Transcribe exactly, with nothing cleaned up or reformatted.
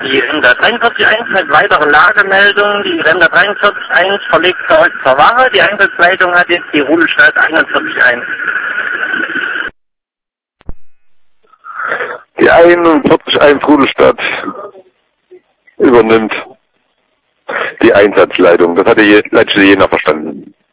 Die Renda dreiundvierzig Punkt eins mit weiteren Lagemeldungen. Die Renda dreiundvierzig Punkt eins verlegt für euch zur Wache. Die Einsatzleitung hat jetzt die Rudelstadt einundvierzig Punkt eins. Die einundvierzig Punkt eins Rudelstadt übernimmt die Einsatzleitung. Das hatte je, letzte jener verstanden.